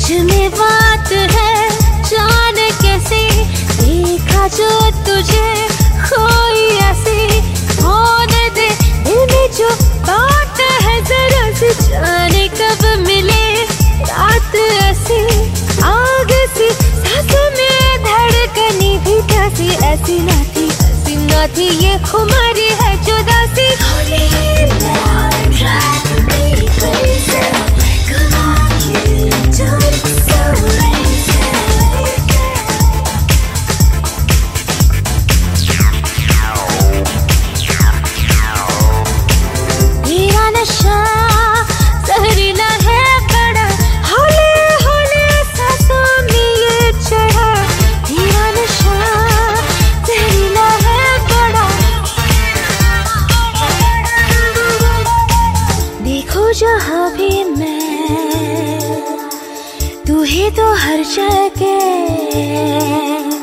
में बात है, जाने कैसे देखा जो तुझे कोई ऐसी होने दे। दिल में जो बात है जरा सी जाने कब मिले रात ऐसी। आग सी सांसों में धड़कनी भी कैसी ऐसी ना थी ये खुमारी है जुदासी। तेरा नशा जहरीला है बड़ा, हौले हौले सांसों में ये चढ़ा। तेरा नशा जहरीला है बड़ा, देखो जहाँ भी मैं तू ही तो हर जगह।